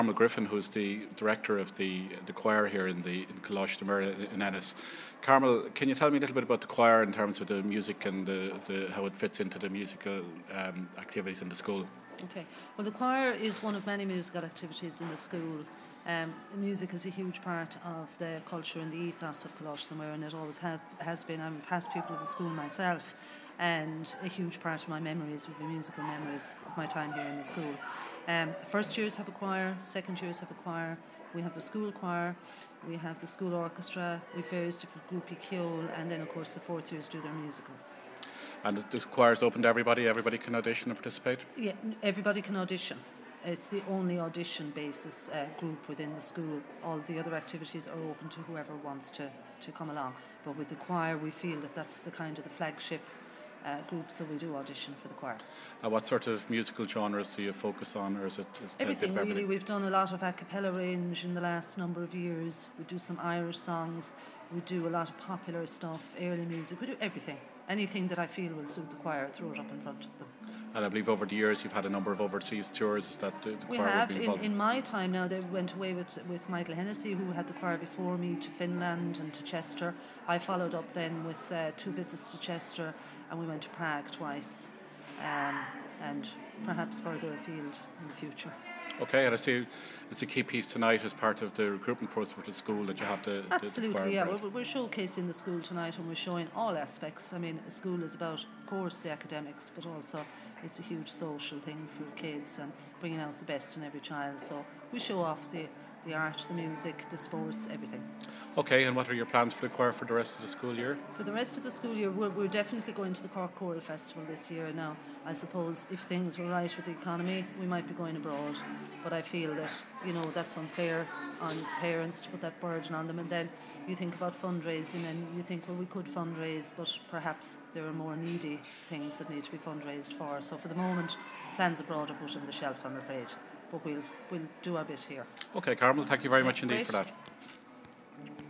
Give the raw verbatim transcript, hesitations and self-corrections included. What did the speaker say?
Carmel Griffin, who's the director of the the choir here in the in Coláiste Mhuire in Ennis. Carmel, can you tell me a little bit about the choir in terms of the music and the, the how it fits into the musical um, activities in the school? Okay. Well, the choir is one of many musical activities in the school. Um, music is a huge part of the culture and the ethos of Coláiste Mhuire, and it always has, has been. I'm a past pupil of the school myself, and a huge part of my memories would be musical memories of my time here in the school. Um, first years have a choir, second years have a choir. We have the school choir, we have the school orchestra, we have various different groupie ceol, and then of course the fourth years do their musical. And the choir is open to everybody? Everybody can audition and participate? Yeah, everybody can audition. It's the only audition basis uh, group within the school. All the other activities are open to whoever wants to, to come along. But with the choir, we feel that that's the kind of the flagship uh, group, so we do audition for the choir. Uh, what sort of musical genres do you focus on, or is it is it everything, everything really? We've done a lot of a cappella range in the last number of years. We do some Irish songs. We do a lot of popular stuff, early music. We do everything. Anything that I feel will suit the choir, throw it up in front of them. And I believe over the years you've had a number of overseas tours. Is that the, the we choir have. would be In, involved? in my time now, they went away with, with Michael Hennessy, who had the choir before me, to Finland and to Chester. I followed up then with uh, two visits to Chester, and we went to Prague twice, um, and perhaps further afield in the future. Okay, and I see it's a key piece tonight as part of the recruitment process for the school that you have to. Absolutely, the yeah. We're, we're showcasing the school tonight, and we're showing all aspects. I mean, a school is about, of course, the academics, but also it's a huge social thing for kids and bringing out the best in every child. So we show off the, the art, the music, the sports, everything. Okay, and what are your plans for the choir for the rest of the school year? For the rest of the school year, we're, we're definitely going to the Cork Choral Festival this year. Now, I suppose if things were right with the economy, we might be going abroad. But I feel that, you know, that's unfair on parents to put that burden on them. And then you think about fundraising and you think, well, we could fundraise, but perhaps there are more needy things that need to be fundraised for. So for the moment, plans abroad are put on the shelf, I'm afraid. But we'll, we'll do our bit here. Okay, Carmel, thank you very much indeed Great. for that.